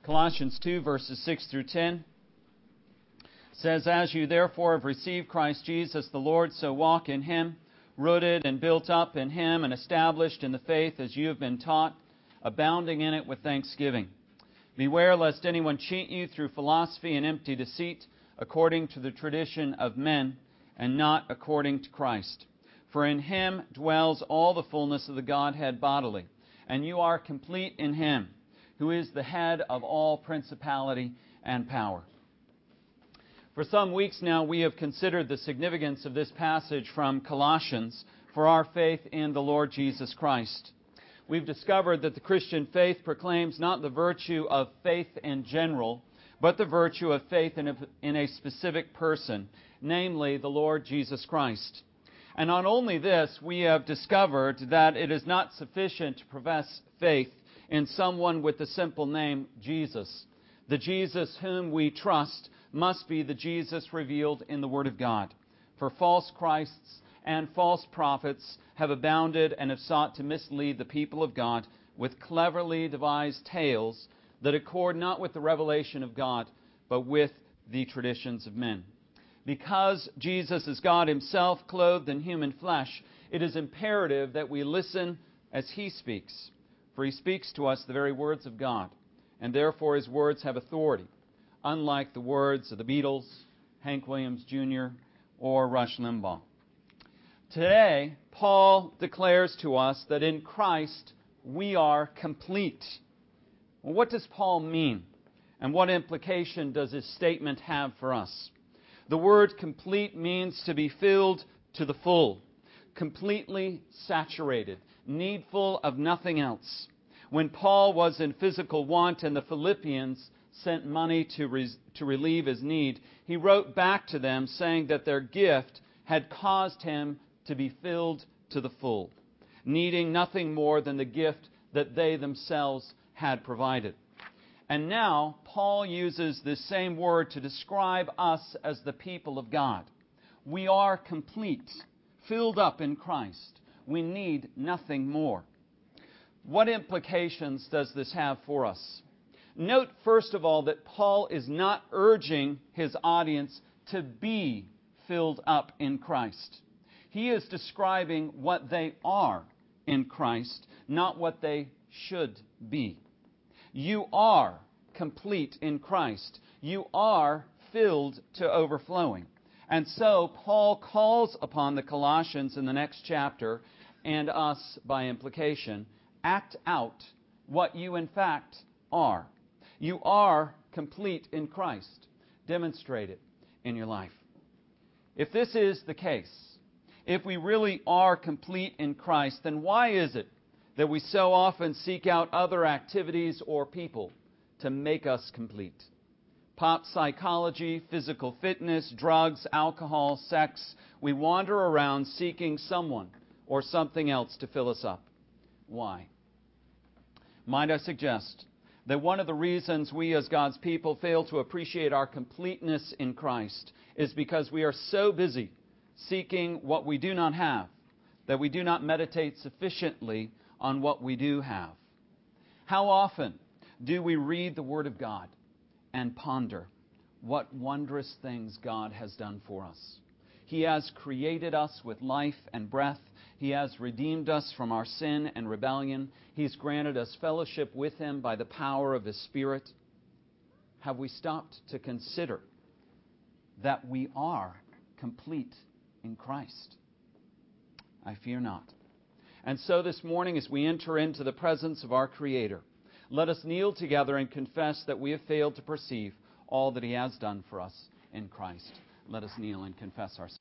Colossians 2, verses 6 through 10 says, "As you therefore have received Christ Jesus the Lord, so walk in Him, rooted and built up in Him, and established in the faith as you have been taught, abounding in it with thanksgiving. Beware lest anyone cheat you through philosophy and empty deceit, according to the tradition of men, and not according to Christ. For in Him dwells all the fullness of the Godhead bodily, and you are complete in Him, who is the head of all principality and power." For some weeks now, we have considered the significance of this passage from Colossians for our faith in the Lord Jesus Christ. We've discovered that the Christian faith proclaims not the virtue of faith in general, but the virtue of faith in a specific person, namely the Lord Jesus Christ. And not only this, we have discovered that it is not sufficient to profess faith in someone with the simple name Jesus. The Jesus whom we trust must be the Jesus revealed in the Word of God. For false Christs and false prophets have abounded and have sought to mislead the people of God with cleverly devised tales that accord not with the revelation of God, but with the traditions of men. Because Jesus is God Himself, clothed in human flesh, it is imperative that we listen as He speaks. For He speaks to us the very words of God, and therefore His words have authority, unlike the words of the Beatles, Hank Williams Jr., or Rush Limbaugh. Today, Paul declares to us that in Christ we are complete. Well, what does Paul mean? And what implication does his statement have for us? The word complete means to be filled to the full, completely saturated, needful of nothing else. When Paul was in physical want and the Philippians sent money to relieve his need, he wrote back to them saying that their gift had caused him to be filled to the full, needing nothing more than the gift that they themselves had provided. And now, Paul uses this same word to describe us as the people of God. We are complete, filled up in Christ. We need nothing more. What implications does this have for us? Note, first of all, that Paul is not urging his audience to be filled up in Christ. He is describing what they are in Christ, not what they should be. You are complete in Christ. You are filled to overflowing. And so Paul calls upon the Colossians in the next chapter, and us by implication, act out what you in fact are. You are complete in Christ. Demonstrate it in your life. If this is the case, if we really are complete in Christ, then why is it that we so often seek out other activities or people to make us complete? Pop psychology, physical fitness, drugs, alcohol, sex. We wander around seeking someone or something else to fill us up. Why? Might I suggest that one of the reasons we as God's people fail to appreciate our completeness in Christ is because we are so busy seeking what we do not have that we do not meditate sufficiently on what we do have. How often do we read the Word of God and ponder what wondrous things God has done for us? He has created us with life and breath. He has redeemed us from our sin and rebellion. He's granted us fellowship with Him by the power of His Spirit. Have we stopped to consider that we are complete in Christ? I fear not. And so this morning, as we enter into the presence of our Creator, let us kneel together and confess that we have failed to perceive all that He has done for us in Christ. Let us kneel and confess our sins.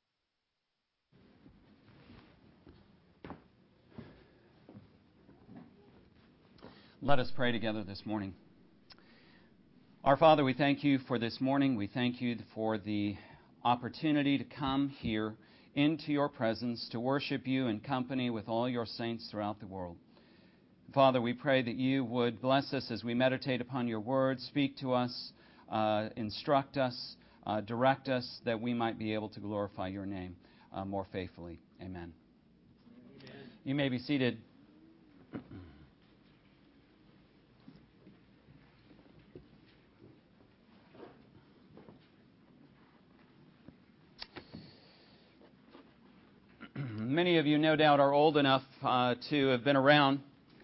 Let us pray together this morning. Our Father, we thank You for this morning. We thank You for the opportunity to come here into Your presence, to worship You in company with all Your saints throughout the world. Father, we pray that You would bless us as we meditate upon Your word, speak to us, instruct us, direct us, that we might be able to glorify Your name more faithfully. Amen. You may be seated. Many of you no doubt are old enough to have been around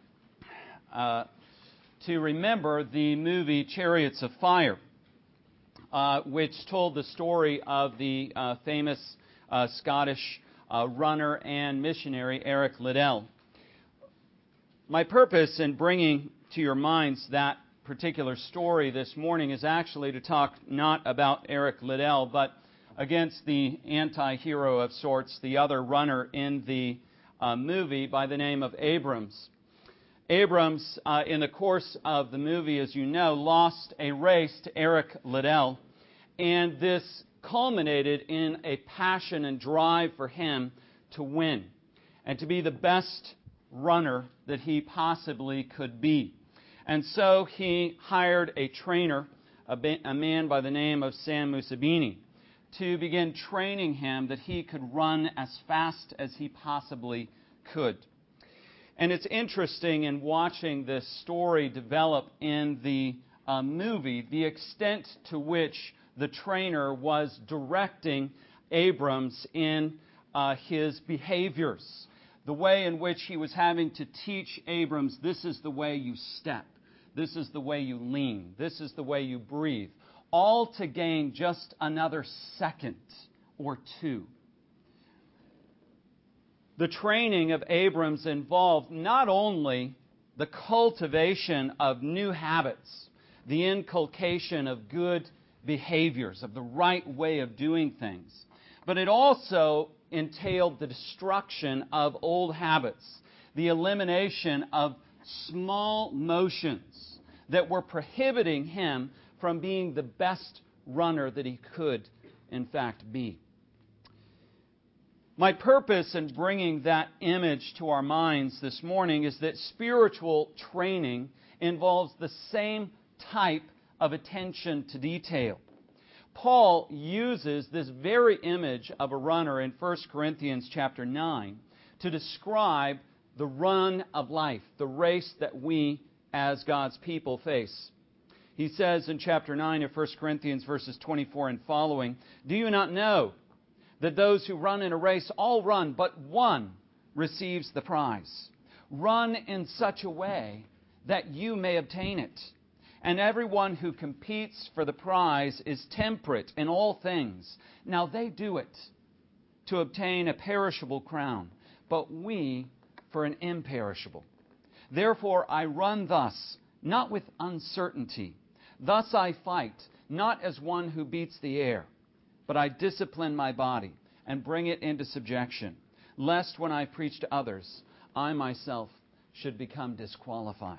to remember the movie Chariots of Fire, which told the story of the famous Scottish runner and missionary Eric Liddell. My purpose in bringing to your minds that particular story this morning is actually to talk not about Eric Liddell, but against the anti-hero of sorts, the other runner in the movie by the name of Abrams. Abrams, in the course of the movie, as you know, lost a race to Eric Liddell, and this culminated in a passion and drive for him to win and to be the best runner that he possibly could be. And so he hired a trainer, a man by the name of Sam Musabini, to begin training him that he could run as fast as he possibly could. And it's interesting in watching this story develop in the movie, the extent to which the trainer was directing Abrams in his behaviors. The way in which he was having to teach Abrams, this is the way you step. This is the way you lean. This is the way you breathe. All to gain just another second or two. The training of Abrams involved not only the cultivation of new habits, the inculcation of good behaviors, of the right way of doing things, but it also entailed the destruction of old habits, the elimination of small motions that were prohibiting him from being the best runner that he could, in fact, be. My purpose in bringing that image to our minds this morning is that spiritual training involves the same type of attention to detail. Paul uses this very image of a runner in 1 Corinthians chapter 9 to describe the run of life, the race that we as God's people face. He says in chapter 9 of 1 Corinthians verses 24 and following, "Do you not know that those who run in a race all run, but one receives the prize? Run in such a way that you may obtain it. And everyone who competes for the prize is temperate in all things. Now they do it to obtain a perishable crown, but we for an imperishable. Therefore I run thus, not with uncertainty. Thus I fight, not as one who beats the air, but I discipline my body and bring it into subjection, lest when I preach to others, I myself should become disqualified."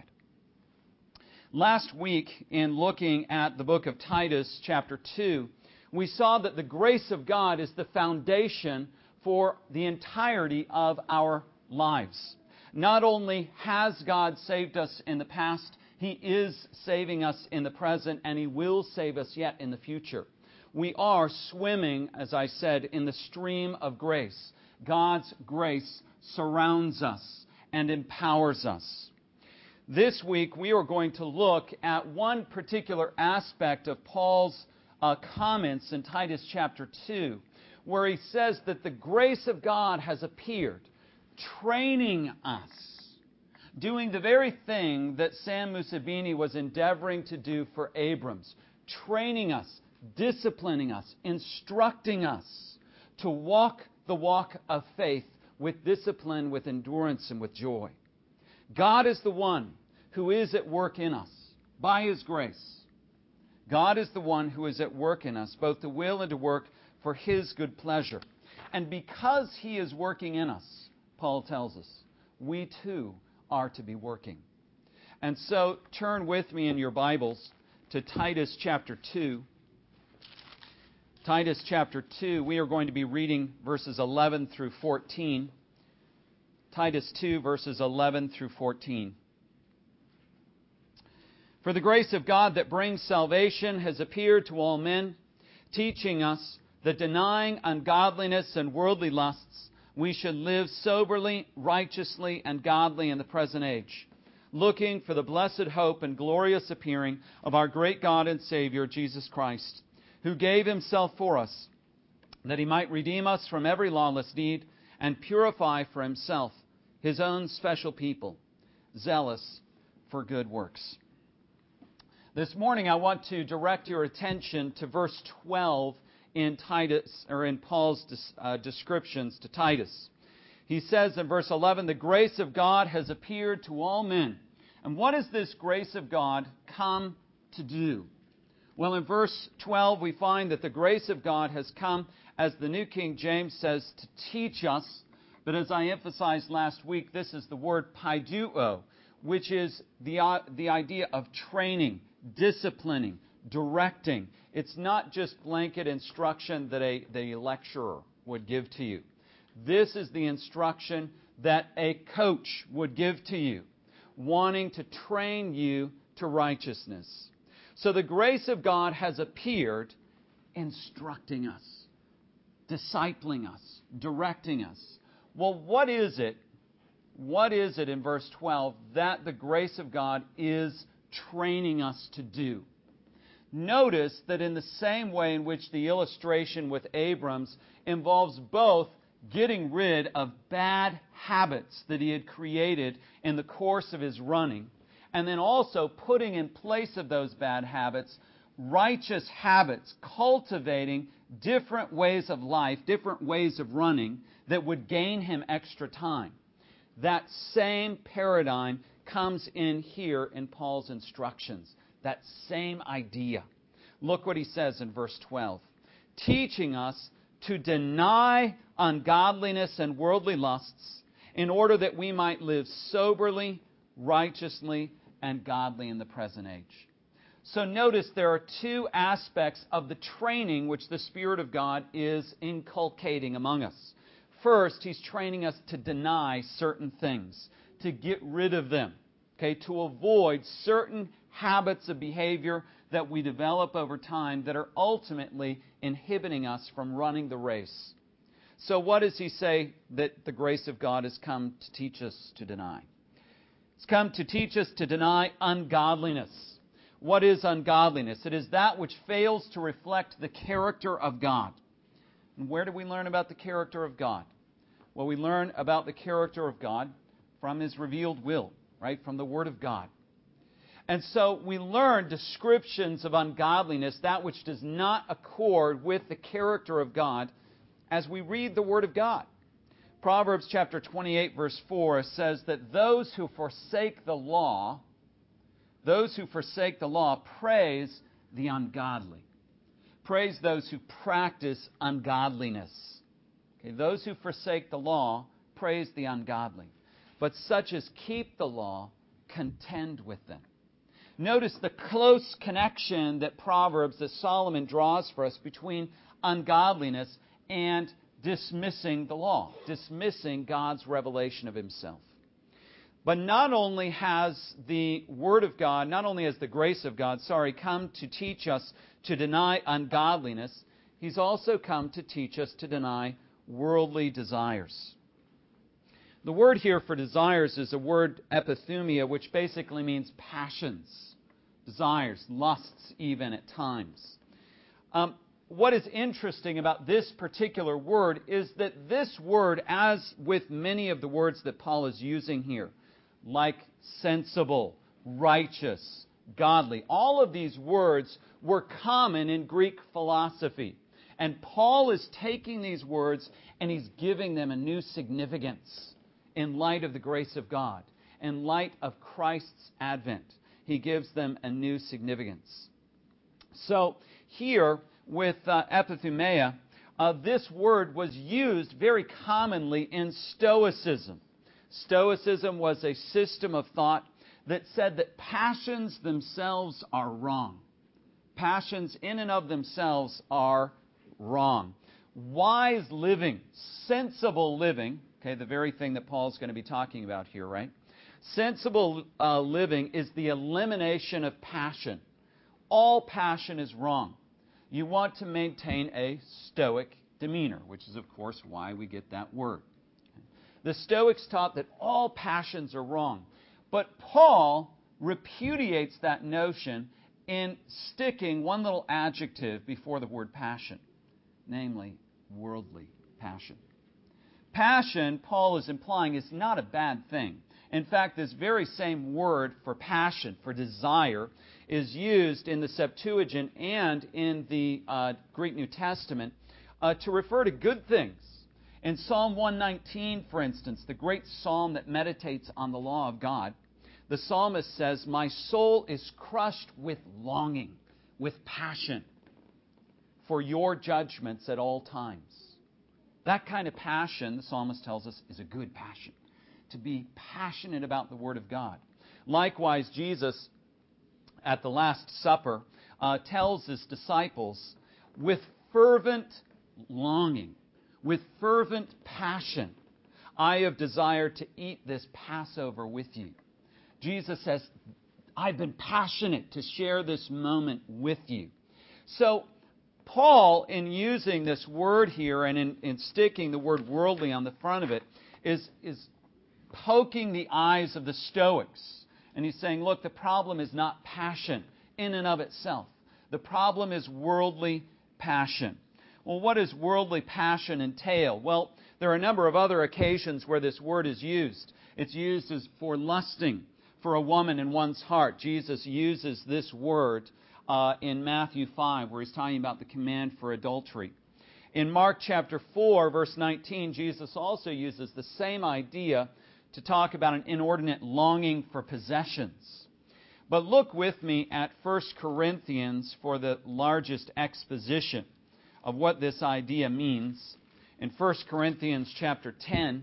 Last week, in looking at the book of Titus, chapter 2, we saw that the grace of God is the foundation for the entirety of our lives. Not only has God saved us in the past, He is saving us in the present, and He will save us yet in the future. We are swimming, as I said, in the stream of grace. God's grace surrounds us and empowers us. This week, we are going to look at one particular aspect of Paul's comments in Titus chapter 2, where he says that the grace of God has appeared, training us, doing the very thing that Sam Musabini was endeavoring to do for Abrams, training us, disciplining us, instructing us to walk the walk of faith with discipline, with endurance, and with joy. God is the one who is at work in us by His grace. God is the one who is at work in us, both to will and to work for His good pleasure. And because He is working in us, Paul tells us, we too are to be working. And so turn with me in your Bibles to Titus chapter 2. Titus chapter 2, we are going to be reading verses 11 through 14. Titus 2, verses 11 through 14. "For the grace of God that brings salvation has appeared to all men, teaching us that denying ungodliness and worldly lusts, we should live soberly, righteously, and godly in the present age, looking for the blessed hope and glorious appearing of our great God and Savior, Jesus Christ, who gave Himself for us, that He might redeem us from every lawless deed and purify for himself his own special people, zealous for good works. This morning I want to direct your attention to verse 12 in Titus, or in Paul's descriptions to Titus. He says in verse 11, "The grace of God has appeared to all men." And what is this grace of God come to do? Well, in verse 12 we find that the grace of God has come, as the New King James says, to teach us. But as I emphasized last week, this is the word paiduo, which is the idea of training, disciplining, directing. It's not just blanket instruction that a lecturer would give to you. This is the instruction that a coach would give to you, wanting to train you to righteousness. So the grace of God has appeared, instructing us, discipling us, directing us. Well, what is it? What is it in verse 12 that the grace of God is training us to do? Notice that in the same way in which the illustration with Abrams involves both getting rid of bad habits that he had created in the course of his running, and then also putting in place of those bad habits righteous habits, cultivating different ways of life, different ways of running that would gain him extra time. That same paradigm comes in here in Paul's instructions. That same idea. Look what he says in verse 12. Teaching us to deny ungodliness and worldly lusts, in order that we might live soberly, righteously, and godly in the present age. So notice there are two aspects of the training which the Spirit of God is inculcating among us. First, He's training us to deny certain things, to get rid of them, to avoid certain habits of behavior that we develop over time that are ultimately inhibiting us from running the race. So what does He say that the grace of God has come to teach us to deny? It's come to teach us to deny ungodliness. What is ungodliness? It is that which fails to reflect the character of God. And where do we learn about the character of God? Well, we learn about the character of God from His revealed will, right? From the Word of God. And so we learn descriptions of ungodliness, that which does not accord with the character of God, as we read the Word of God. Proverbs chapter 28, verse 4 says that those who forsake the law praise the ungodly. Praise those who practice ungodliness. Those who forsake the law praise the ungodly. But such as keep the law contend with them. Notice the close connection that Solomon draws for us between ungodliness and dismissing the law, dismissing God's revelation of Himself. But not only has the Word of God, not only has the grace of God, come to teach us to deny ungodliness, He's also come to teach us to deny worldly desires. The word here for desires is a word epithumia, which basically means passions, desires, lusts even at times. What is interesting about this particular word is that this word, as with many of the words that Paul is using here, like sensible, righteous, godly, all of these words were common in Greek philosophy. And Paul is taking these words and he's giving them a new significance in light of the grace of God, in light of Christ's advent. He gives them a new significance. So here with epithumia, this word was used very commonly in Stoicism. Stoicism was a system of thought that said that passions themselves are wrong. Passions in and of themselves are wrong. Wise living, sensible living, the very thing that Paul's going to be talking about here, right? Sensible living is the elimination of passion. All passion is wrong. You want to maintain a stoic demeanor, which is, of course, why we get that word. The Stoics taught that all passions are wrong. But Paul repudiates that notion in sticking one little adjective before the word passion, namely worldly passion. Passion, Paul is implying, is not a bad thing. In fact, this very same word for passion, for desire, is used in the Septuagint and in the Greek New Testament to refer to good things. In Psalm 119, for instance, the great psalm that meditates on the law of God, the psalmist says, "My soul is crushed with longing, with passion, for your judgments at all times." That kind of passion, the psalmist tells us, is a good passion. To be passionate about the Word of God. Likewise, Jesus, at the Last Supper, tells His disciples, with fervent longing, with fervent passion, "I have desired to eat this Passover with you." Jesus says, "I've been passionate to share this moment with you." So, Paul, in using this word here and in sticking the word worldly on the front of it, is poking the eyes of the Stoics. And he's saying, look, the problem is not passion in and of itself. The problem is worldly passion. Well, what does worldly passion entail? Well, there are a number of other occasions where this word is used. It's used as for lusting for a woman in one's heart. Jesus uses this word in Matthew 5, where He's talking about the command for adultery. In Mark chapter 4, verse 19, Jesus also uses the same idea to talk about an inordinate longing for possessions. But look with me at 1 Corinthians for the largest exposition of what this idea means. In 1 Corinthians chapter 10,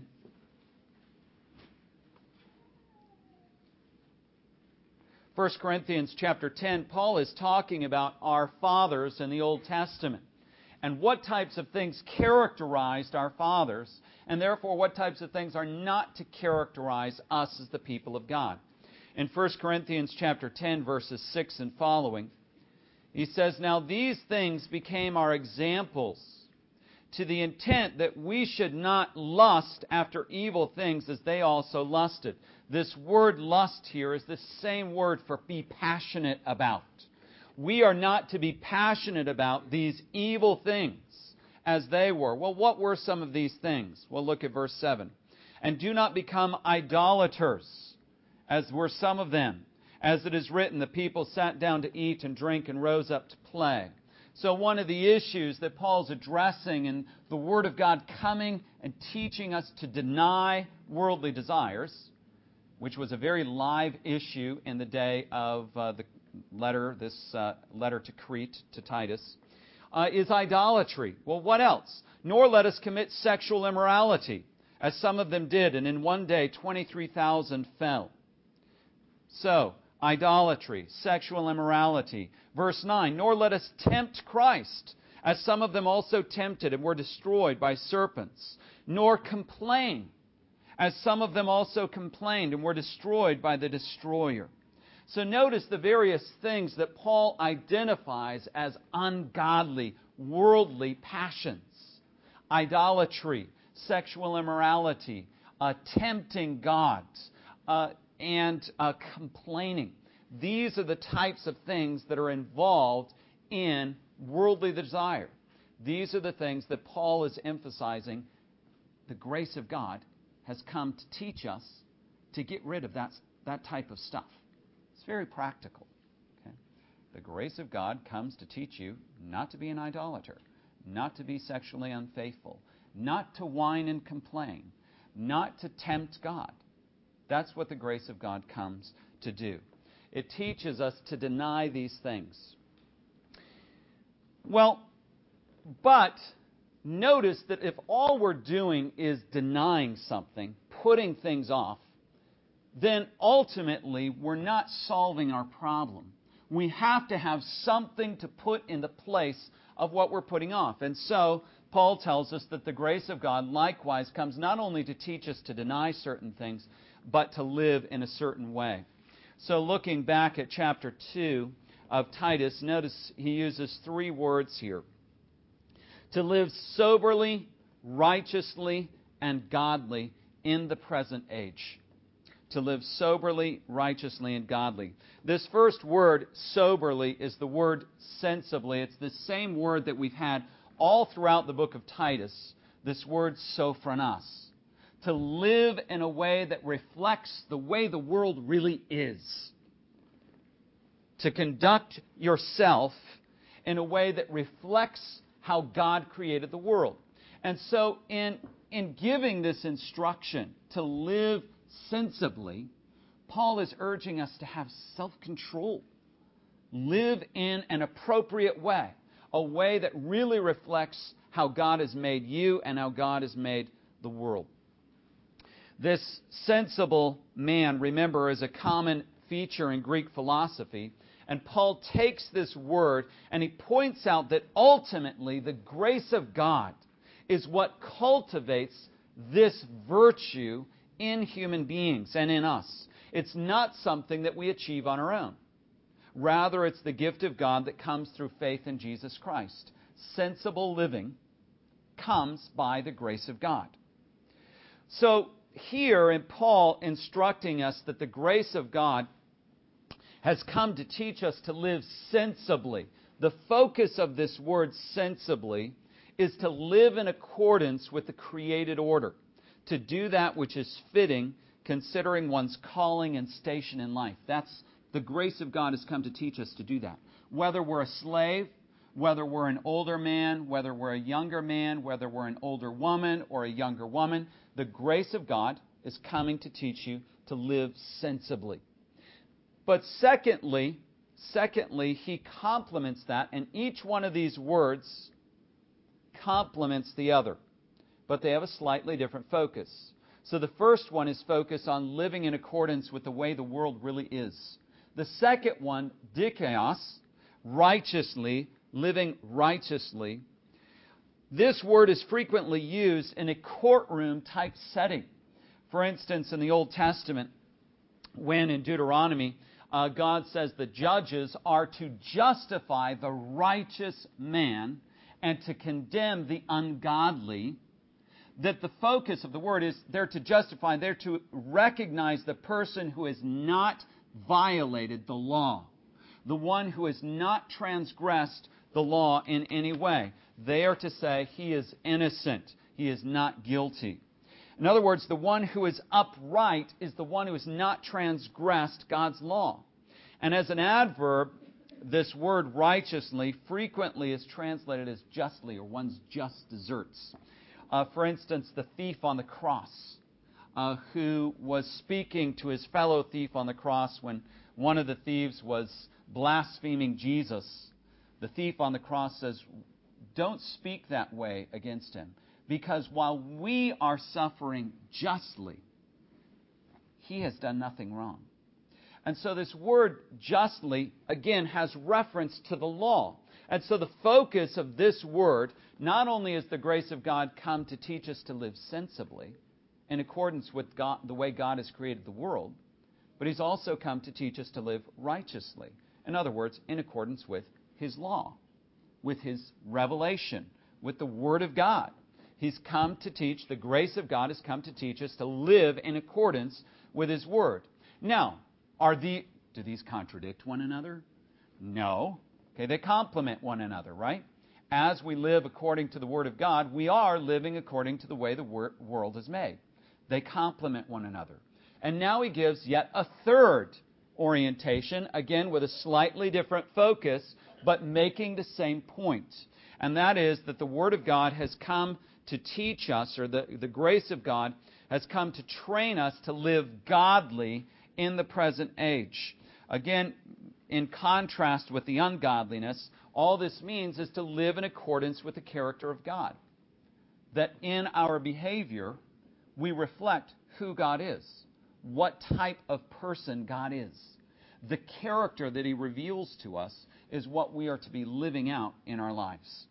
Paul is talking about our fathers in the Old Testament and what types of things characterized our fathers, and therefore what types of things are not to characterize us as the people of God. In 1 Corinthians chapter 10, verses 6 and following, he says, "Now these things became our examples, to the intent that we should not lust after evil things as they also lusted." This word lust here is the same word for be passionate about. We are not to be passionate about these evil things as they were. Well, what were some of these things? Well, look at verse 7. "And do not become idolaters, as were some of them. As it is written, the people sat down to eat and drink and rose up to play." So one of the issues that Paul's addressing in the Word of God coming and teaching us to deny worldly desires, which was a very live issue in the day of this letter to Crete, to Titus, is idolatry. Well, what else? "Nor let us commit sexual immorality, as some of them did, and in one day 23,000 fell." So, idolatry, sexual immorality. Verse 9, "Nor let us tempt Christ, as some of them also tempted and were destroyed by serpents. Nor complain, as some of them also complained and were destroyed by the destroyer." So notice the various things that Paul identifies as ungodly, worldly passions. Idolatry, sexual immorality, tempting God, and complaining. These are the types of things that are involved in worldly desire. These are the things that Paul is emphasizing. The grace of God has come to teach us to get rid of that type of stuff. It's very practical. Okay? The grace of God comes to teach you not to be an idolater, not to be sexually unfaithful, not to whine and complain, not to tempt God. That's what the grace of God comes to do. It teaches us to deny these things. Well, but notice that if all we're doing is denying something, putting things off, then ultimately we're not solving our problem. We have to have something to put in the place of what we're putting off. And so Paul tells us that the grace of God likewise comes not only to teach us to deny certain things, but to live in a certain way. So looking back at chapter 2 of Titus, notice he uses 3 words here. To live soberly, righteously, and godly in the present age. To live soberly, righteously, and godly. This first word, soberly, is the word sensibly. It's the same word that we've had all throughout the book of Titus. this word sophronos, to live in a way that reflects the way the world really is, to conduct yourself in a way that reflects how God created the world. And so in giving this instruction to live sensibly, Paul is urging us to have self-control. Live in an appropriate way, a way that really reflects how God has made you and how God has made the world. This sensible man, remember, is a common feature in Greek philosophy. And Paul takes this word and he points out that ultimately the grace of God is what cultivates this virtue in human beings and in us. It's not something that we achieve on our own. Rather, it's the gift of God that comes through faith in Jesus Christ. Sensible living comes by the grace of God. So here in Paul instructing us that the grace of God has come to teach us to live sensibly. The focus of this word sensibly is to live in accordance with the created order, to do that which is fitting, considering one's calling and station in life. That's the grace of God has come to teach us to do that. Whether we're a slave, whether we're an older man, whether we're a younger man, whether we're an older woman or a younger woman, the grace of God is coming to teach you to live sensibly. But secondly, he complements that, and each one of these words complements the other. But they have a slightly different focus. So the first one is focused on living in accordance with the way the world really is. The second one, dikaios, righteously, living righteously. This word is frequently used in a courtroom type setting. For instance, in the Old Testament, when in Deuteronomy, God says the judges are to justify the righteous man and to condemn the ungodly, that the focus of the word is they're to justify, they're to recognize the person who has not violated the law, the one who has not transgressed the law in any way. They are to say he is innocent, he is not guilty. In other words, the one who is upright is the one who has not transgressed God's law. And as an adverb, this word righteously frequently is translated as justly, or one's just deserts. For instance, the thief on the cross, who was speaking to his fellow thief on the cross when one of the thieves was blaspheming Jesus. The thief on the cross says, "Don't speak that way against him, because while we are suffering justly, he has done nothing wrong." And so this word justly, again, has reference to the law. And so the focus of this word, not only is the grace of God come to teach us to live sensibly, in accordance with God, the way God has created the world, but He's also come to teach us to live righteously. In other words, in accordance with His law, with His revelation, with the Word of God. He's come to teach, the grace of God has come to teach us to live in accordance with His Word. Now, do these contradict one another? No. Okay, they complement one another, right? As we live according to the Word of God, we are living according to the way the world is made. They complement one another. And now he gives yet a third orientation, again with a slightly different focus, but making the same point. And that is that the Word of God has come to teach us, or the grace of God has come to train us to live godly in the present age. Again, in contrast with the ungodliness, all this means is to live in accordance with the character of God. That in our behavior, we reflect who God is, what type of person God is. The character that He reveals to us is what we are to be living out in our lives.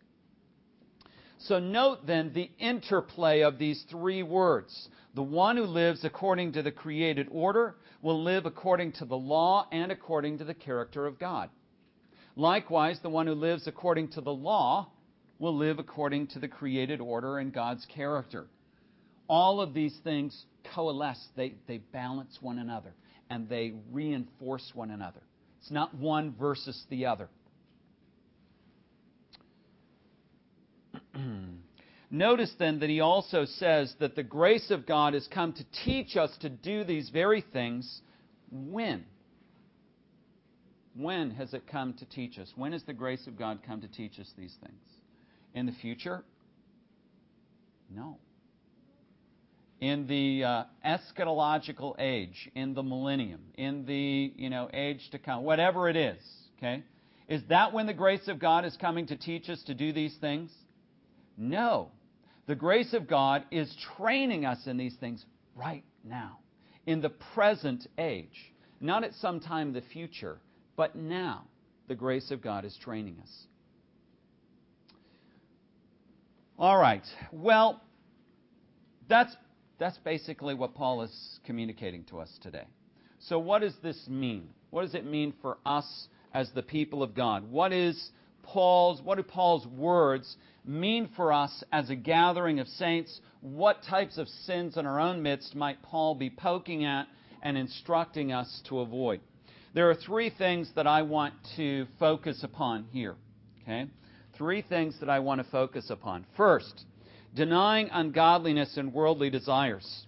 So note then the interplay of these three words. The one who lives according to the created order will live according to the law and according to the character of God. Likewise, the one who lives according to the law will live according to the created order and God's character. All of these things coalesce. They balance one another and they reinforce one another. It's not one versus the other. Notice then that he also says that the grace of God has come to teach us to do these very things. When? When has it come to teach us? When has the grace of God come to teach us these things? In the future? No. In the eschatological age, in the millennium, in the age to come, whatever it is, okay? Is that when the grace of God is coming to teach us to do these things? No. The grace of God is training us in these things right now, in the present age. Not at some time in the future, but now the grace of God is training us. All right. Well, that's basically what Paul is communicating to us today. So what does this mean? What does it mean for us as the people of God? What do Paul's words mean for us as a gathering of saints? What types of sins in our own midst might Paul be poking at and instructing us to avoid? There are three things that I want to focus upon here. Okay? Three things that I want to focus upon. First, denying ungodliness and worldly desires.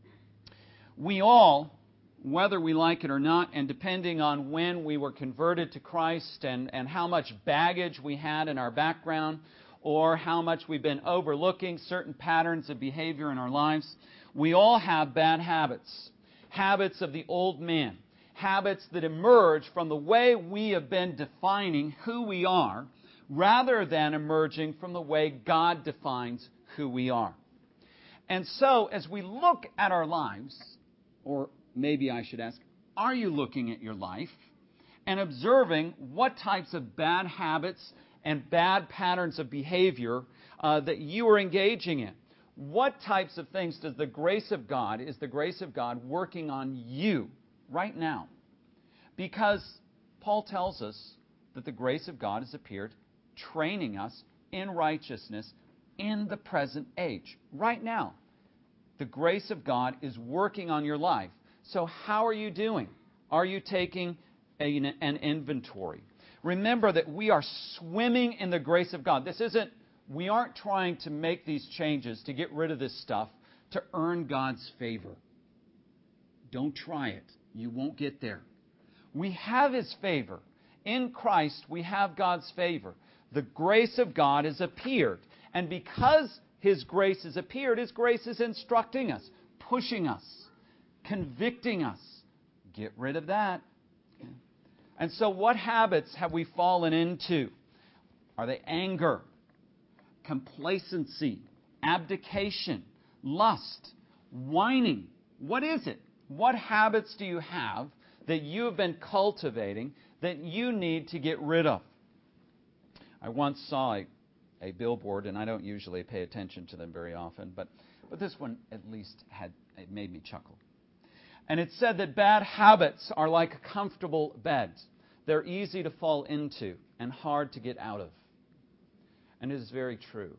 We all, whether we like it or not, and depending on when we were converted to Christ and how much baggage we had in our background, or how much we've been overlooking certain patterns of behavior in our lives, we all have bad habits. Habits of the old man. Habits that emerge from the way we have been defining who we are, rather than emerging from the way God defines who we are. And so, as we look at our lives, or maybe I should ask, are you looking at your life and observing what types of bad habits and bad patterns of behavior that you are engaging in? What types of things is the grace of God working on you right now? Because Paul tells us that the grace of God has appeared, training us in righteousness in the present age. Right now, the grace of God is working on your life. So how are you doing? Are you taking an inventory? Remember that we are swimming in the grace of God. We aren't trying to make these changes to get rid of this stuff to earn God's favor. Don't try it. You won't get there. We have His favor. In Christ, we have God's favor. The grace of God has appeared. And because His grace has appeared, His grace is instructing us, pushing us, convicting us. Get rid of that. And so what habits have we fallen into? Are they anger, complacency, abdication, lust, whining? What is it? What habits do you have that you have been cultivating that you need to get rid of? I once saw a billboard, and I don't usually pay attention to them very often, but this one at least it made me chuckle. And it said that bad habits are like a comfortable bed. They're easy to fall into and hard to get out of. And it is very true.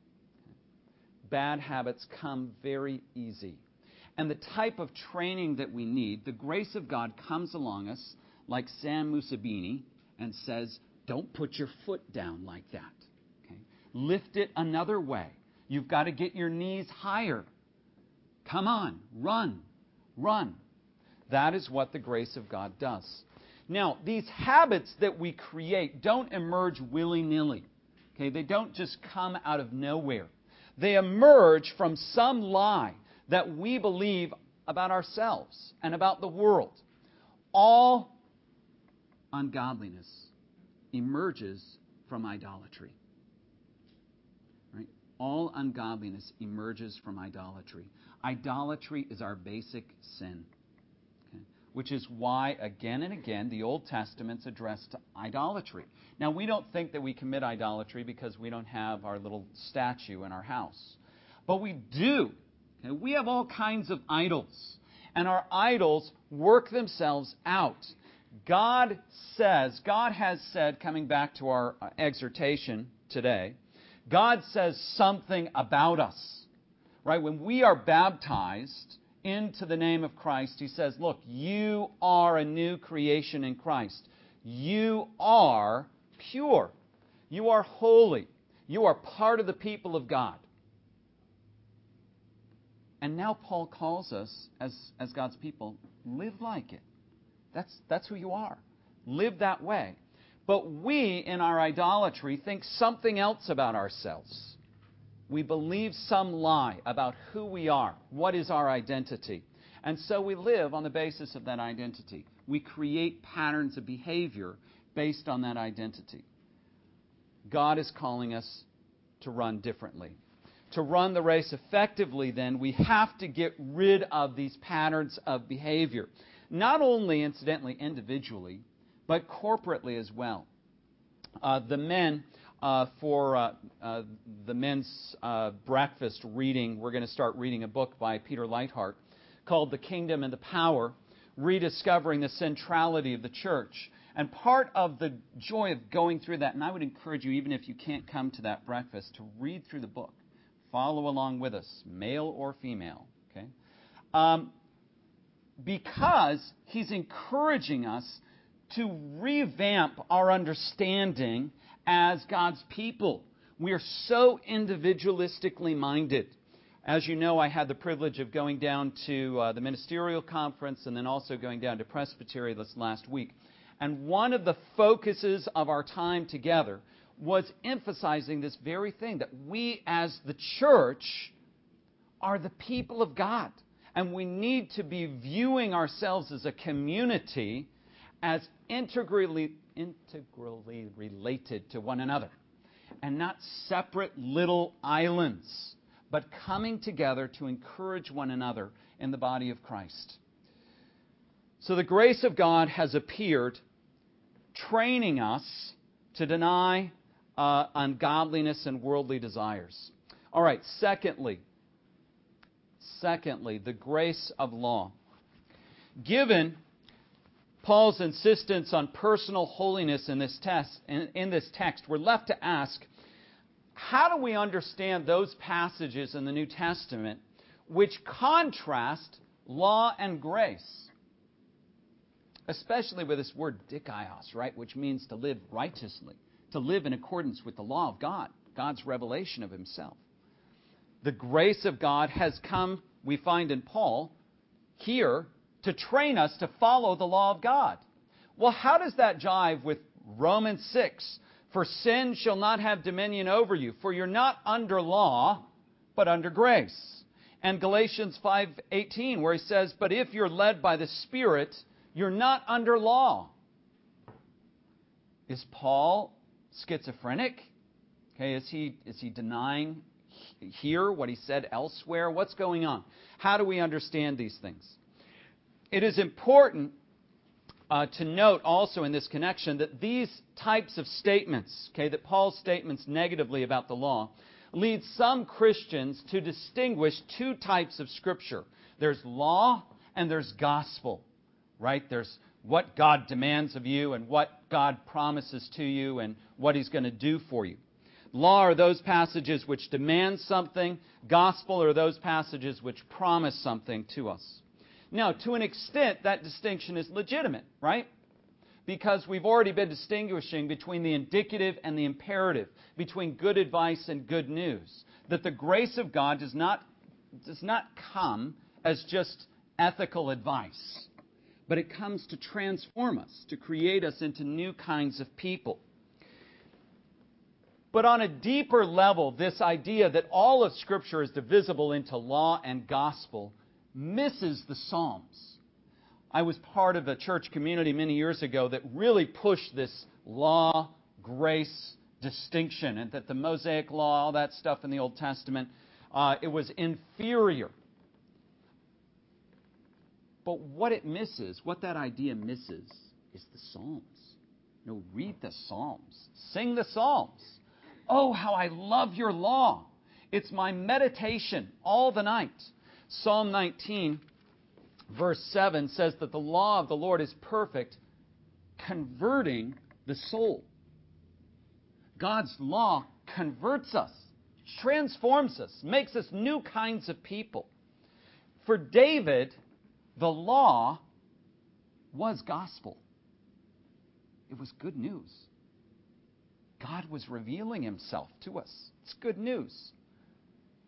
Bad habits come very easy. And the type of training that we need, the grace of God comes along us like Sam Musabini and says, don't put your foot down like that. Okay? Lift it another way. You've got to get your knees higher. Come on, run. That is what the grace of God does. Now, these habits that we create don't emerge willy-nilly. Okay? They don't just come out of nowhere. They emerge from some lie that we believe about ourselves and about the world. All ungodliness emerges from idolatry. Right? All ungodliness emerges from idolatry. Idolatry is our basic sin. Okay? Which is why, again and again, the Old Testament's addressed to idolatry. Now, we don't think that we commit idolatry because we don't have our little statue in our house. But we do. Okay? We have all kinds of idols. And our idols work themselves out. God has said, coming back to our exhortation today, God says something about us. Right? When we are baptized into the name of Christ, He says, look, you are a new creation in Christ. You are pure. You are holy. You are part of the people of God. And now Paul calls us, as God's people, live like it. That's who you are. Live that way. But we, in our idolatry, think something else about ourselves. We believe some lie about who we are, what is our identity. And so we live on the basis of that identity. We create patterns of behavior based on that identity. God is calling us to run differently. To run the race effectively, then, we have to get rid of these patterns of behavior. Not only, incidentally, individually, but corporately as well. The men, for the men's breakfast reading, we're going to start reading a book by Peter Leithart called The Kingdom and the Power, Rediscovering the Centrality of the Church. And part of the joy of going through that, and I would encourage you, even if you can't come to that breakfast, to read through the book. Follow along with us, male or female. Okay? Because he's encouraging us to revamp our understanding as God's people. We are so individualistically minded. As you know, I had the privilege of going down to the ministerial conference and then also going down to Presbytery this last week. And one of the focuses of our time together was emphasizing this very thing, that we as the church are the people of God. And we need to be viewing ourselves as a community as integrally related to one another. And not separate little islands, but coming together to encourage one another in the body of Christ. So the grace of God has appeared, training us to deny ungodliness and worldly desires. All right, secondly, the grace of law. Given Paul's insistence on personal holiness in this text, we're left to ask, how do we understand those passages in the New Testament which contrast law and grace? Especially with this word dikaios, right, which means to live righteously, to live in accordance with the law of God, God's revelation of himself. The grace of God has come, we find in Paul, here to train us to follow the law of God. Well, how does that jive with Romans 6? For sin shall not have dominion over you, for you're not under law, but under grace. And Galatians 5:18, where he says, but if you're led by the Spirit, you're not under law. Is Paul schizophrenic? Okay, is he denying here what he said elsewhere? What's going on? How do we understand these things? It is important to note also in this connection that these types of statements, okay, that Paul's statements negatively about the law, lead some Christians to distinguish two types of Scripture. There's law and there's gospel, right? There's what God demands of you and what God promises to you and what He's going to do for you. Law are those passages which demand something. Gospel are those passages which promise something to us. Now, to an extent, that distinction is legitimate, right? Because we've already been distinguishing between the indicative and the imperative, between good advice and good news. That the grace of God does not come as just ethical advice, but it comes to transform us, to create us into new kinds of people. But on a deeper level, this idea that all of Scripture is divisible into law and gospel misses the Psalms. I was part of a church community many years ago that really pushed this law-grace distinction, and that the Mosaic Law, all that stuff in the Old Testament, it was inferior. But what it misses, what that idea misses, is the Psalms. No, read the Psalms. Sing the Psalms. Oh, how I love your law. It's my meditation all the night. Psalm 19, verse 7 says that the law of the Lord is perfect, converting the soul. God's law converts us, transforms us, makes us new kinds of people. For David, the law was gospel. It was good news. God was revealing Himself to us. It's good news.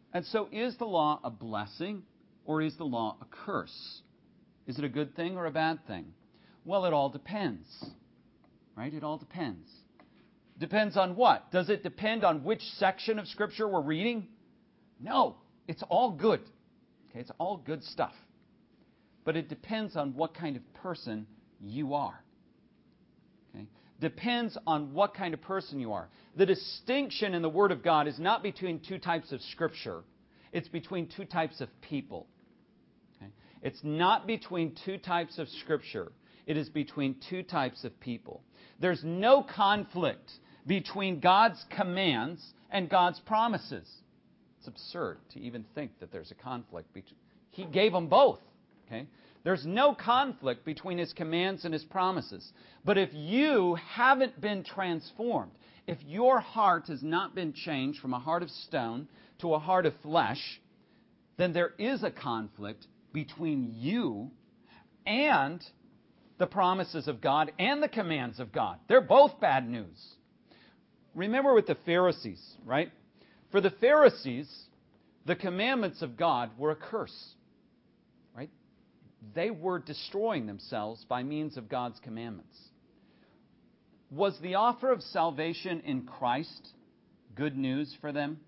And so is the law a blessing or is the law a curse? Is it a good thing or a bad thing? Well, it all depends. Right? It all depends. Depends on what? Does it depend on which section of Scripture we're reading? No. It's all good. Okay, it's all good stuff. But it depends on what kind of person you are. Okay? Depends on what kind of person you are. The distinction in the Word of God is not between two types of Scripture. It's between two types of people. Okay? It's not between two types of Scripture. It is between two types of people. There's no conflict between God's commands and God's promises. It's absurd to even think that there's a conflict. He gave them both. Okay? There's no conflict between His commands and His promises. But if you haven't been transformed, if your heart has not been changed from a heart of stone to a heart of flesh, then there is a conflict between you and the promises of God and the commands of God. They're both bad news. Remember with the Pharisees, right? For the Pharisees, the commandments of God were a curse. Right? They were destroying themselves by means of God's commandments. Was the offer of salvation in Christ good news for them?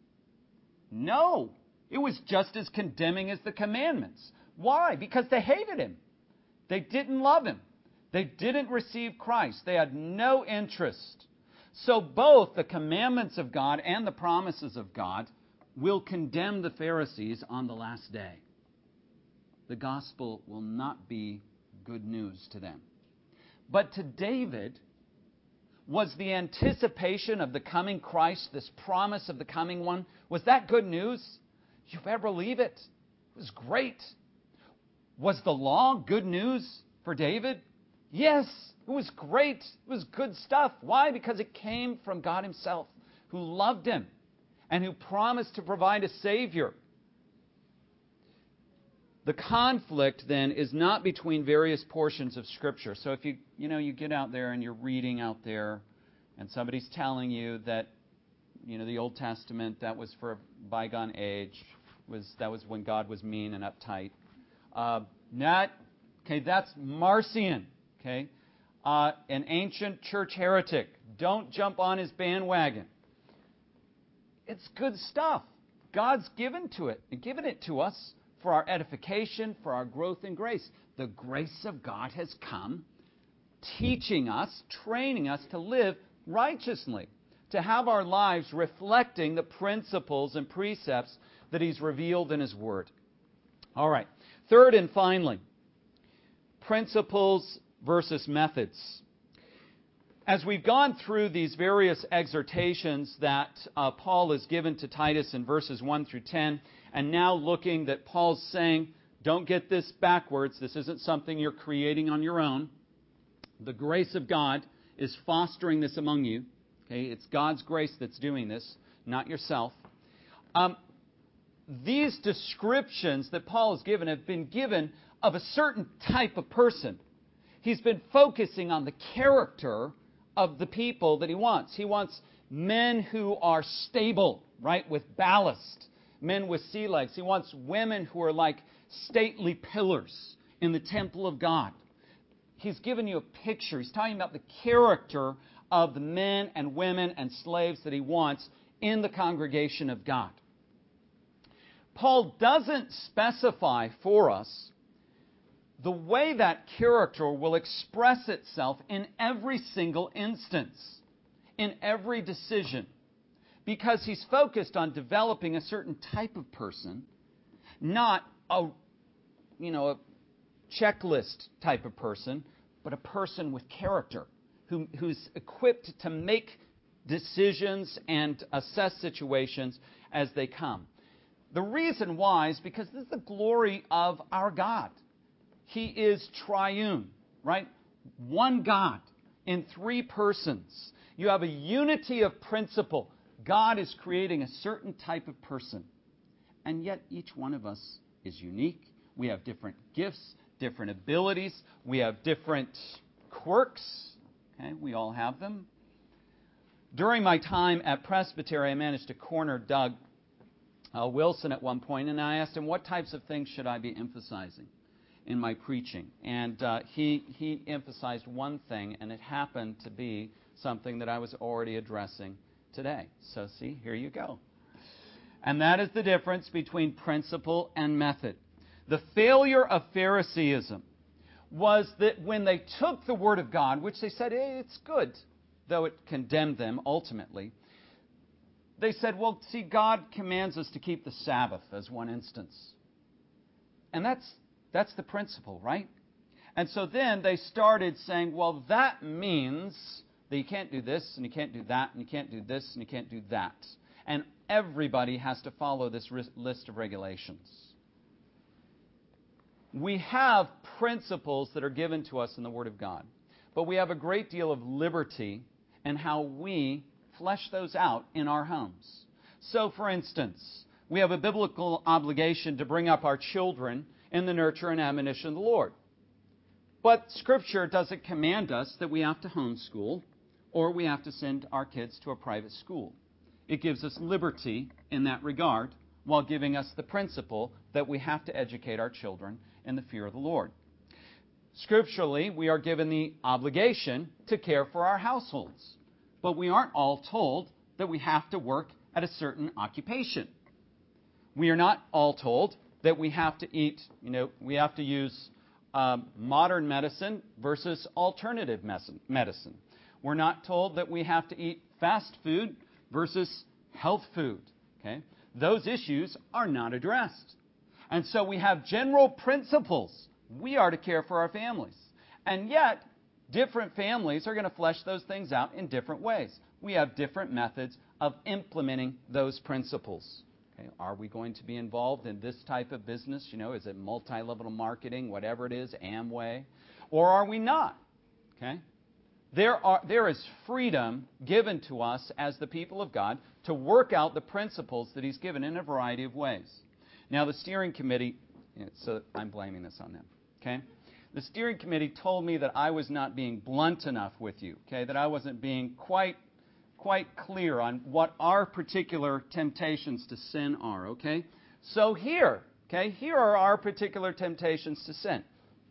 No. It was just as condemning as the commandments. Why? Because they hated Him. They didn't love Him. They didn't receive Christ. They had no interest. So both the commandments of God and the promises of God will condemn the Pharisees on the last day. The gospel will not be good news to them. But to David, was the anticipation of the coming Christ, this promise of the coming one, was that good news? You better believe it. It was great. Was the law good news for David? Yes, it was great. It was good stuff. Why? Because it came from God Himself, who loved him and who promised to provide a Savior. The conflict, then, is not between various portions of Scripture. So if you get out there and you're reading out there and somebody's telling you that, the Old Testament, that was for a bygone age, that was when God was mean and uptight. That's Marcion, okay? An ancient church heretic. Don't jump on his bandwagon. It's good stuff. God's given it to us for our edification, for our growth in grace. The grace of God has come, teaching us, training us to live righteously, to have our lives reflecting the principles and precepts that He's revealed in His Word. All right. Third and finally, principles versus methods. As we've gone through these various exhortations that Paul has given to Titus in verses 1 through 10, and now looking that Paul's saying, don't get this backwards. This isn't something you're creating on your own. The grace of God is fostering this among you. Okay, it's God's grace that's doing this, not yourself. These descriptions that Paul has given have been given of a certain type of person. He's been focusing on the character of the people that he wants. He wants men who are stable, right, with ballast, men with sea legs. He wants women who are like stately pillars in the temple of God. He's given you a picture. He's talking about the character of the men and women and slaves that he wants in the congregation of God. Paul doesn't specify for us the way that character will express itself in every single instance, in every decision, because he's focused on developing a certain type of person, not a checklist type of person, but a person with character who's equipped to make decisions and assess situations as they come. The reason why is because this is the glory of our God. He is triune, right? One God in three persons. You have a unity of principle. God is creating a certain type of person. And yet each one of us is unique. We have different gifts, different abilities. We have different quirks. Okay? We all have them. During my time at Presbytery, I managed to corner Doug Wilson at one point, and I asked him, what types of things should I be emphasizing in my preaching? And he emphasized one thing, and it happened to be something that I was already addressing today. So see, here you go. And that is the difference between principle and method. The failure of Phariseeism was that when they took the Word of God, which they said, hey, it's good, though it condemned them ultimately, they said, well, see, God commands us to keep the Sabbath as one instance. And that's the principle, right? And so then they started saying, well, that means that you can't do this, and you can't do that, and you can't do this, and you can't do that. And everybody has to follow this list of regulations. We have principles that are given to us in the Word of God, but we have a great deal of liberty in how we flesh those out in our homes. So, for instance, we have a biblical obligation to bring up our children in the nurture and admonition of the Lord. But Scripture doesn't command us that we have to homeschool or we have to send our kids to a private school. It gives us liberty in that regard while giving us the principle that we have to educate our children in the fear of the Lord. Scripturally, we are given the obligation to care for our households. But we aren't all told that we have to work at a certain occupation. We are not all told that we have to eat, we have to use modern medicine versus alternative medicine. We're not told that we have to eat fast food versus health food. Okay? Those issues are not addressed. And so we have general principles. We are to care for our families. And yet, different families are going to flesh those things out in different ways. We have different methods of implementing those principles. Okay? Are we going to be involved in this type of business? Is it multi-level marketing, whatever it is, Amway? Or are we not? Okay? There is freedom given to us as the people of God to work out the principles that He's given in a variety of ways. Now, the steering committee, so I'm blaming this on them. Okay? The steering committee told me that I was not being blunt enough with you, okay, that I wasn't being quite clear on what our particular temptations to sin are, okay? So here are our particular temptations to sin.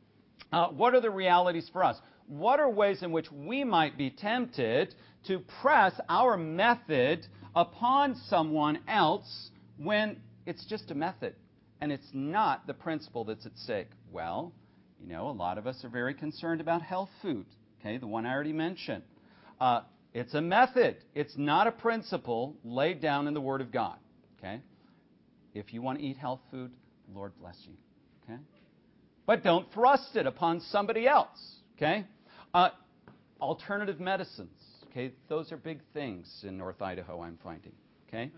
What are the realities for us? What are ways in which we might be tempted to press our method upon someone else when it's just a method and it's not the principle that's at stake? Well, a lot of us are very concerned about health food, okay, the one I already mentioned. It's a method. It's not a principle laid down in the Word of God, okay? If you want to eat health food, Lord bless you, okay? But don't thrust it upon somebody else, okay? Alternative medicines, okay? Those are big things in North Idaho, I'm finding, okay?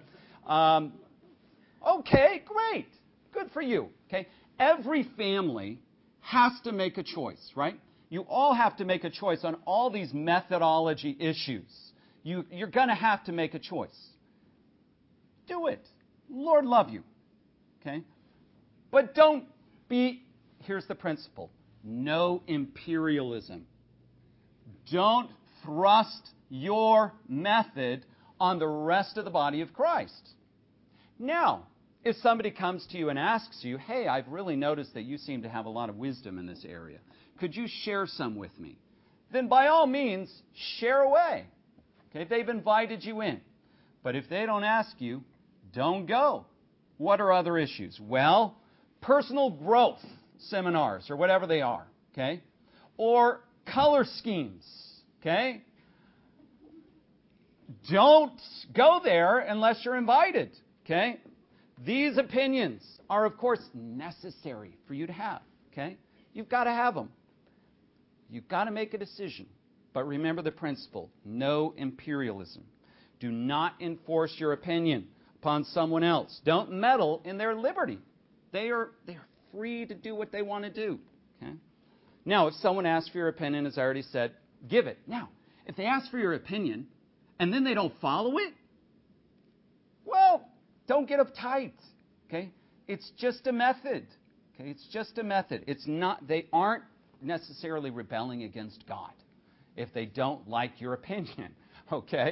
Okay, great. Good for you, okay? Every family has to make a choice, right? You all have to make a choice on all these methodology issues. You're going to have to make a choice. Do it. Lord love you. Okay? But don't be, here's the principle, no imperialism. Don't thrust your method on the rest of the body of Christ. Now, if somebody comes to you and asks you, hey, I've really noticed that you seem to have a lot of wisdom in this area. Could you share some with me? Then by all means, share away. Okay, they've invited you in. But if they don't ask you, don't go. What are other issues? Well, personal growth seminars or whatever they are. Okay? Or color schemes. Okay? Don't go there unless you're invited. Okay? These opinions are, of course, necessary for you to have. Okay? You've got to have them. You've got to make a decision. But remember the principle, no imperialism. Do not enforce your opinion upon someone else. Don't meddle in their liberty. They are free to do what they want to do. Okay? Now, if someone asks for your opinion, as I already said, give it. Now, if they ask for your opinion and then they don't follow it, well, don't get uptight. Okay? It's just a method. Okay? It's just a method. It's not. They aren't necessarily rebelling against God if they don't like your opinion. Okay?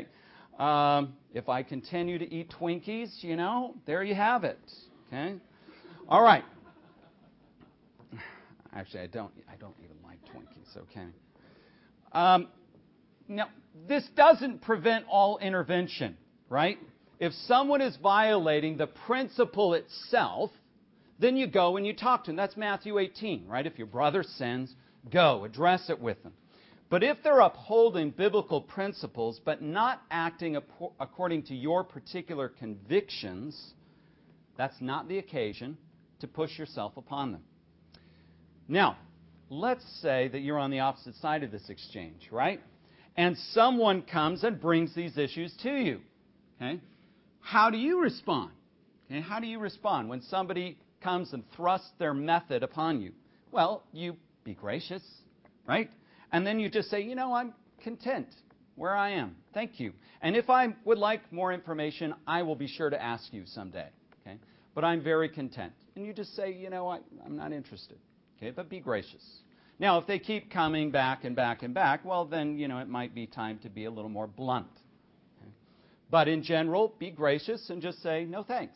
If I continue to eat Twinkies, there you have it. Okay? All right. Actually, I don't even like Twinkies, okay? Now, this doesn't prevent all intervention, right? If someone is violating the principle itself, then you go and you talk to them. That's Matthew 18, right? If your brother sins, go, address it with them. But if they're upholding biblical principles but not acting according to your particular convictions, that's not the occasion to push yourself upon them. Now, let's say that you're on the opposite side of this exchange, right? And someone comes and brings these issues to you. Okay? How do you respond? Okay? How do you respond when somebody comes and thrusts their method upon you? Well, you be gracious, right? And then you just say, I'm content where I am. Thank you. And if I would like more information, I will be sure to ask you someday. Okay? But I'm very content. And you just say, I'm not interested. Okay? But be gracious. Now, if they keep coming back and back and back, well, then, it might be time to be a little more blunt. Okay? But in general, be gracious and just say, no thanks.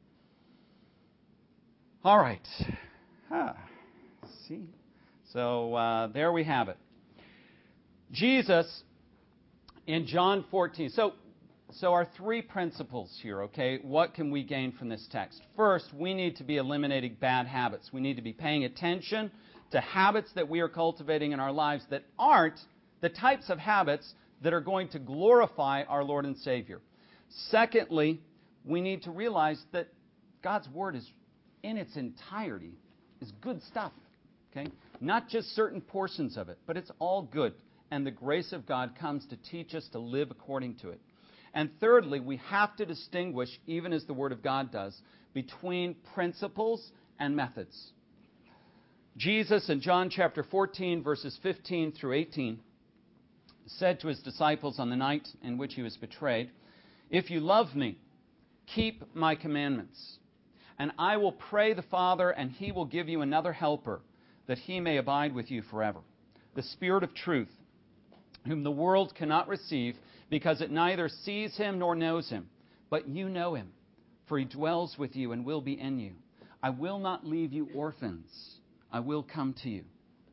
All right. See? So there we have it. Jesus, in John 14, so our three principles here, okay? What can we gain from this text? First, we need to be eliminating bad habits. We need to be paying attention to habits that we are cultivating in our lives that aren't the types of habits that are going to glorify our Lord and Savior. Secondly, we need to realize that God's Word is, in its entirety, is good stuff. Okay? Not just certain portions of it, but it's all good. And the grace of God comes to teach us to live according to it. And thirdly, we have to distinguish, even as the Word of God does, between principles and methods. Jesus in John chapter 14, verses 15 through 18, said to his disciples on the night in which he was betrayed, "If you love me, keep my commandments. And I will pray the Father, and he will give you another helper, that he may abide with you forever. The Spirit of truth, whom the world cannot receive, because it neither sees him nor knows him. But you know him, for he dwells with you and will be in you. I will not leave you orphans. I will come to you."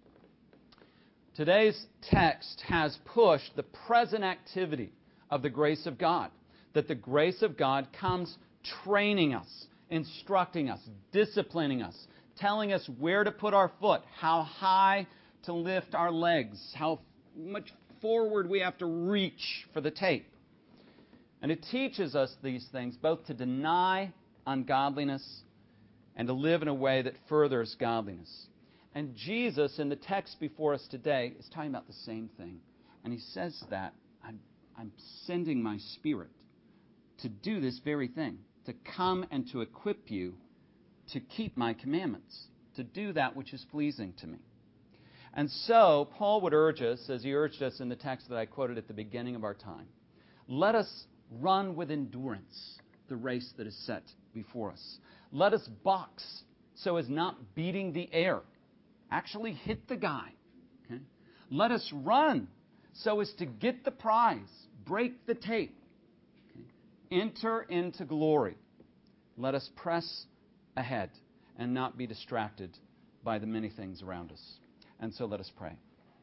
Today's text has pushed the present activity of the grace of God, that the grace of God comes training us, instructing us, disciplining us, telling us where to put our foot, how high to lift our legs, how much forward we have to reach for the tape. And it teaches us these things both to deny ungodliness and to live in a way that furthers godliness. And Jesus, in the text before us today, is talking about the same thing. And he says that I'm sending my Spirit to do this very thing, to come and to equip you to keep my commandments, to do that which is pleasing to me. And so, Paul would urge us, as he urged us in the text that I quoted at the beginning of our time, let us run with endurance the race that is set before us. Let us box so as not beating the air. Actually hit the guy. Okay? Let us run so as to get the prize, break the tape, okay? Enter into glory. Let us press ahead and not be distracted by the many things around us. And so let us pray.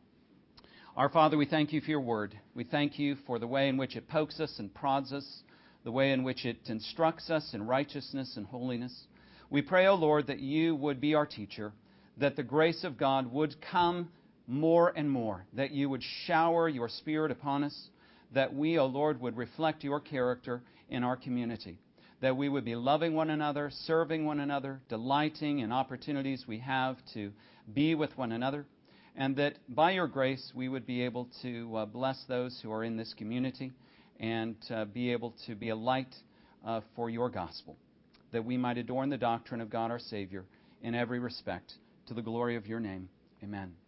Our Father, we thank you for your word. We thank you for the way in which it pokes us and prods us, the way in which it instructs us in righteousness and holiness. We pray, O Lord, that you would be our teacher, that the grace of God would come more and more, that you would shower your Spirit upon us, that we, O Lord, would reflect your character in our community, that we would be loving one another, serving one another, delighting in opportunities we have to be with one another, and that by your grace we would be able to bless those who are in this community and be able to be a light for your gospel, that we might adorn the doctrine of God our Savior in every respect, to the glory of your name. Amen.